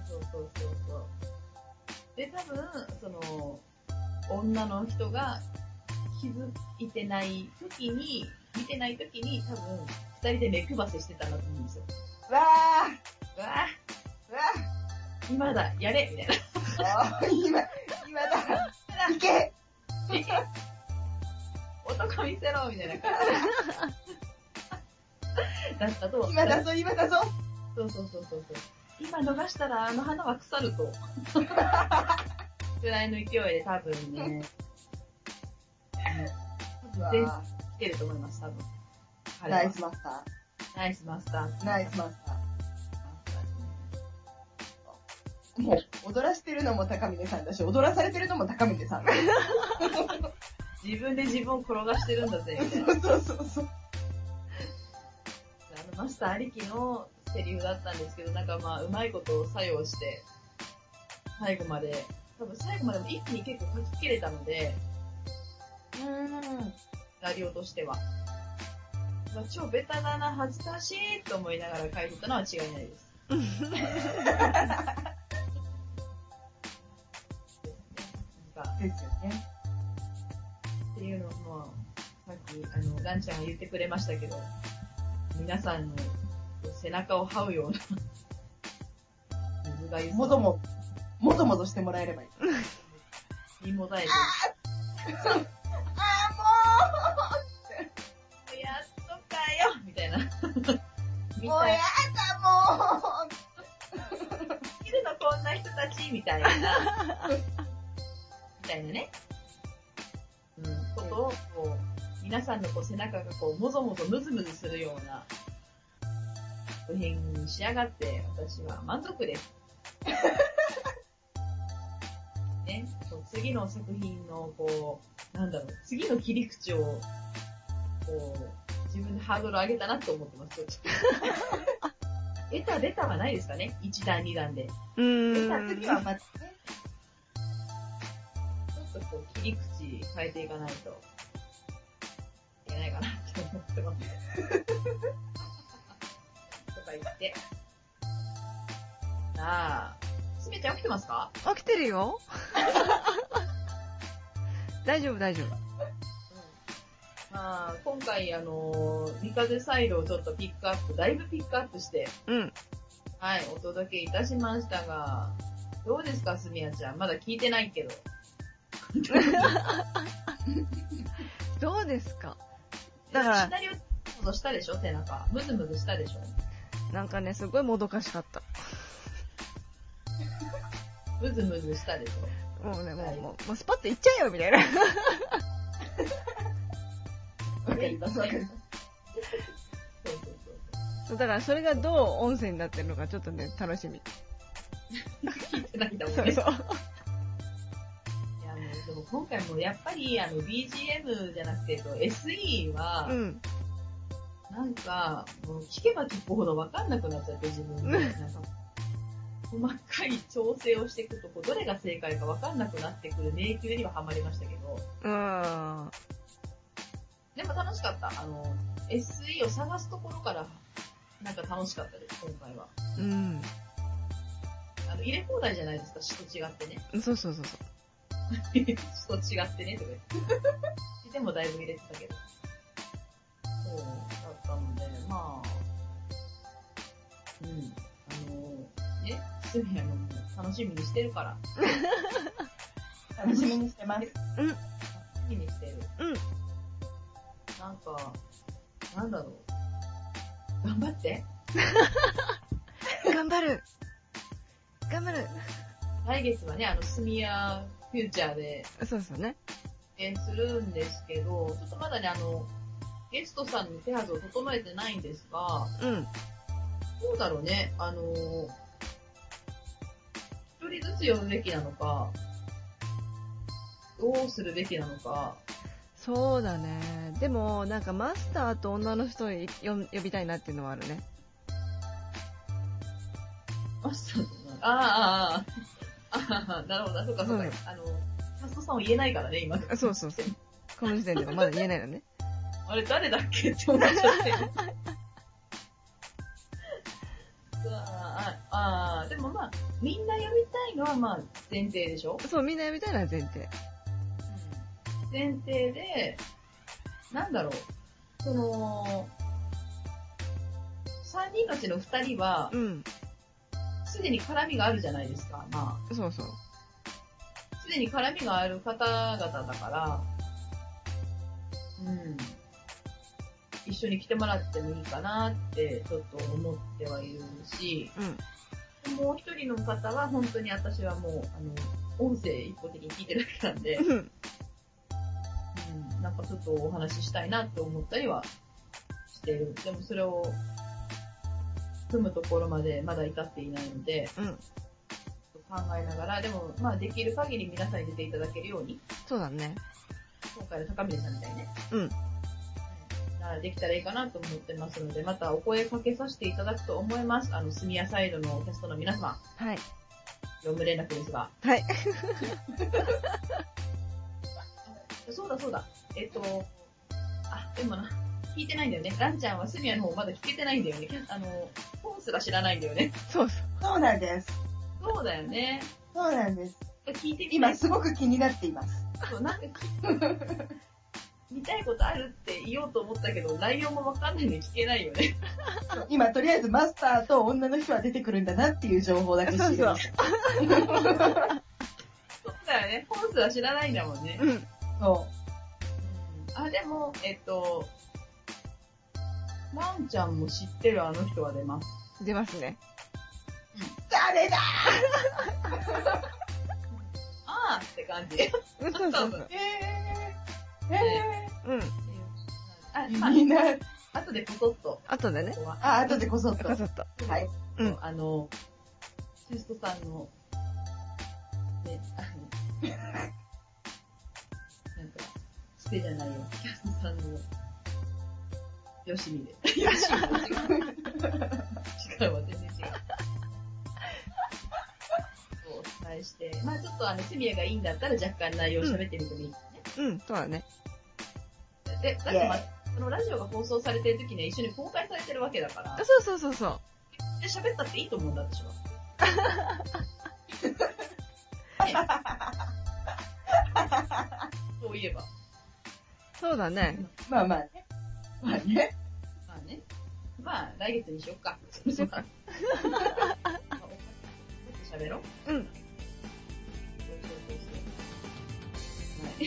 で、多分、女の人が気づいてない時に、見てない時に多分、二人で目配せしてたんだと思うんですよ。 わうわー、うわ今だ、やれみたいな。 今だ、いけ男見せろみたいな感じだったと。 今だぞ。 そう。今逃したらあの花は腐ると。くらいの勢いで多分ね、全然来てると思います、多分。 ナイスマスタナイスマスター。 もう、踊らしてるのも高峰さんだし、踊らされてるのも高峰さん。 自分で自分を転がしてるんだぜ、みたいな。 そう。 マスターありきのセリフだったんですけど、なんかまあ、うまいことを作用して、最後までも一気に結構書き切れたので、ラリオとしては。まあ、超ベタだな、恥ずかしいと思いながら書いてたのは違いないです。 ですよね。 っていうのも、さっき、ランちゃんが言ってくれましたけど、皆さんの背中を這うような、水がゆもぞもぞしてもらえればいい。 身もだえて。 もうやっとかよみたいな。 もうやだもういるのこんな人たちみたいな。みたいなね。ことを、こう、皆さんのこう背中がこう、もぞもぞムズムズするような作品に仕上がって、私は満足です。ね、次の作品の、こう、次の切り口を、こう、自分でハードル上げたなって思ってます、ちょっと。出たはないですかね ?1 段、2段で。 出た次はまたね。 ちょっとこう、切り口変えていかないといけないかなって思ってます。とか言って。すみちゃん起きてますか？ 起きてるよ。大丈夫。 まあ、今回三風サイドをちょっとだいぶピックアップして、はい、お届けいたしましたが、どうですか、すみやちゃん。まだ聞いてないけど。 どうですか？だから、 シナリオもしたでしょ、背中。ムズムズしたでしょ。 なんかね、すごいもどかしかった。 ムズムズしたでしょ。 もうね、もうスパッといっちゃえよみたいな。 わかります。 そう。 そうだからそれがどう音声になってるのかちょっとね、楽しみ。 聞いてないんだもんね。 そう。 いや、でも今回もやっぱりBGM じゃなくてSE は、なんか、もう聞けば聞くほど分かんなくなっちゃって、自分で。なんか細かい調整をしていくと、どれが正解か分かんなくなってくる迷宮にはハマりましたけど。でも楽しかった。SE を探すところから、なんか楽しかったです、今回は。入れ放題じゃないですか、詩と違ってね。 そう。 詩と違ってね、とか言って。詩でもだいぶ入れてたけど。そうだったので、まあ、ね、すみやのも楽しみにしてるから。 楽しみにしてます。 楽しみにしてる。なんか、なんだろう。頑張って。 頑張る。 来月はね、スミヤフューチャーで、 そうですよね。 するんですけど、ちょっとまだね、ゲストさんの手はずを整えてないんですが、どうだろうね、一人ずつ呼ぶべきなのか、どうするべきなのか。 そうだね。でも、なんかマスターと女の人を呼びたいなっていうのはあるね。 マスターとなるほど、そうか。キャストさんを言えないからね、今。 そう。この時点ではまだ言えないのね。 あれ誰だっけって思っちゃって。でもまあ、みんな呼びたいのはまあ前提でしょ？ そう、みんな呼びたいのは前提。 前提で、なんだろう、最 3人のうちの2人は、すでに絡みがあるじゃないですか。まあ。 そうそう。 すでに絡みがある方々だから、一緒に来てもらってもいいかなってちょっと思ってはいるし、もう一人の方は本当に私はもう、音声一方的に聞いてるだけなんで、なんかちょっとお話ししたいなって思ったりはしてる。でもそれを組むところまでまだ至っていないので、考えながら、でもまあできる限り皆さんに出ていただけるように。 そうだね。 今回の高峰さんみたいにね。できたらいいかなと思ってますので、またお声かけさせていただくと思います。スミヤサイドのキャストの皆様。 はい。 業務連絡ですが。 はい。 そうだ。でもな、聞いてないんだよね。ランちゃんはスミヤの方まだ聞けてないんだよね。本すら知らないんだよね。 そうなんです。 そうだよね。 そうなんです。 聞いて今すごく気になっています。 そう、なんか見たいことあるって言おうと思ったけど、内容もわかんないのに聞けないよね。 今、とりあえずマスターと女の人は出てくるんだなっていう情報だけ知りました。 そうだよね。本数は知らないんだもんね。 そう。 でも、ランちゃんも知ってるあの人は出ます。 出ますね。 誰だあーって感じ。 そう。 みんな、 後でこそっと。 後でね。 後でこそっと。 こそっと。 はい。シストさんの、ね、なんか、ステじゃないよ。キャストさんの、よしみで。よしみで。違うわ、全然違う。そう、お伝えして。まあちょっとスミヤがいいんだったら若干内容喋ってみてもいいですね。 そうだね。 で、だってそのラジオが放送されてる時には一緒に公開されてるわけだから。 そう。で、 喋ったっていいと思うんだ、私は。そういえば。 そうだね。 まあね。 まあ、来月にしよっか。喋ろう。はい。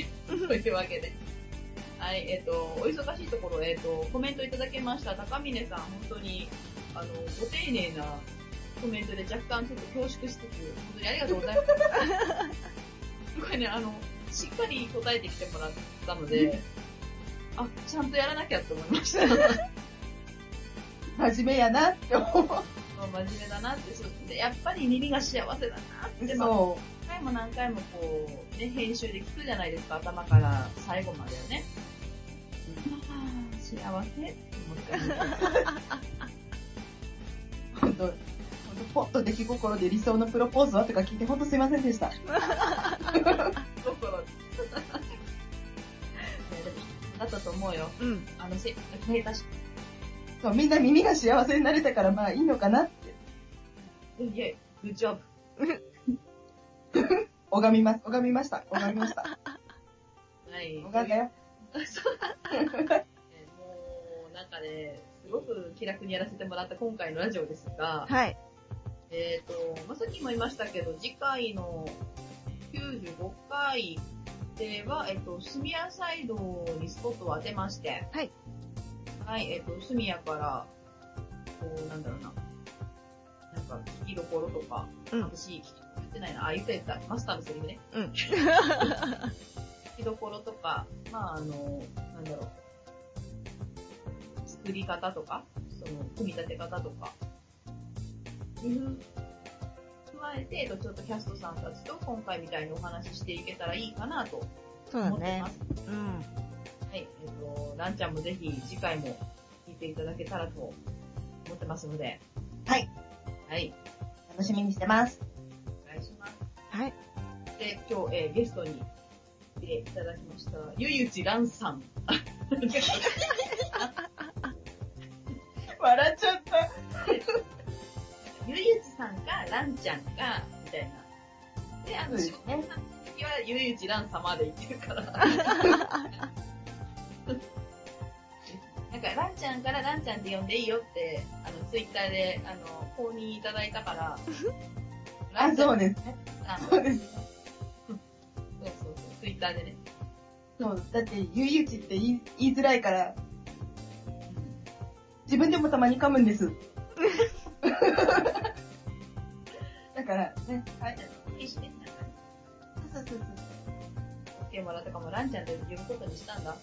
というわけで。はい、お忙しいところ、コメントいただけました。高峰さん、本当に、ご丁寧なコメントで若干ちょっと恐縮しつつ、本当にありがとうございます。これね、しっかり答えてきてもらったので、ちゃんとやらなきゃって思いました。 真面目やなって思う。 真面目だなって、そうで、やっぱり耳が幸せだなって、何回もこう、ね、編集で聞くじゃないですか、頭から最後までよね。幸せって思って本当ポッと出来心で理想のプロポーズはとか聞いて本当すいませんでした。 だったと思うよ。下手し。 そう、みんな耳が幸せになれたからまあいいのかなって。 いえ、グッジョブ。 拝みました。 はい。 拝んだよ。 もう、なんかね、すごく気楽にやらせてもらった今回のラジオですが、 はい。 さっきも言いましたけど、次回の95回では、スミヤサイドにスポットを当てまして、 はい。 はい、スミヤから、こう、なんだろうな、なんか、聞きどころとか、私、言ってないな、言ったマスターのセリフね。聞きどころとか、まあ、なんだろう、作り方とか、組み立て方とか、加えて、ちょっとキャストさんたちと今回みたいにお話ししていけたらいいかなと思ってます。はい、ランちゃんもぜひ次回も聞いていただけたらと思ってますので。 はい。 はい。 楽しみにしてます。 お願いします。 はい。 で、今日、ゲストに来ていただきました、ゆうちらんさん。 笑っちゃった。 ゆうちさんか、ランちゃんか、みたいな。で、仕事さんの時はゆうちらん様で言ってるから。なんかなんか、ランちゃんからランちゃんって呼んでいいよって、ツイッターで、公認いただいたから、 あ、そうですね。そうです。 そうそう、ツイッターでね。 そう、だって、ゆいゆちって言いづらいから、自分でもたまに噛むんです。だから、ね、はい。 いいしね、 そうそうそう。 OK もらったかも、ランちゃんで呼ぶことにしたんだ。はい、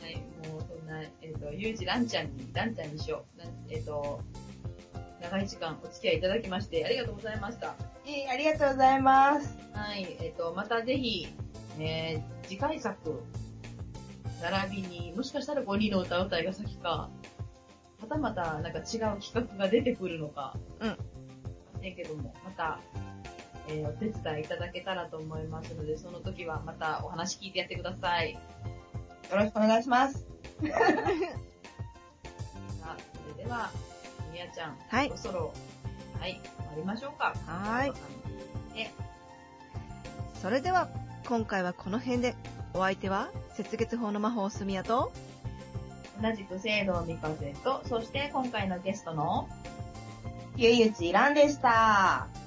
もう、そんな、ゆうちランちゃんにしよう。長い時間お付き合いいただきまして、ありがとうございました。 ありがとうございます。 はい、またぜひ、次回作、並びに、もしかしたら5人の歌うたいが先か、またまたなんか違う企画が出てくるのか、ねけども、また、お手伝いいただけたらと思いますので、その時はまたお話聞いてやってください。 よろしくお願いします。 それでは、みやちゃん、 はい、 そろそろ、はい、終わりましょうか。 はい。それでは、今回はこの辺で、お相手は、雪月法の魔法すみやと、 同じく聖堂みかせと、そして今回のゲストの、 ゆいゆちいらんでした。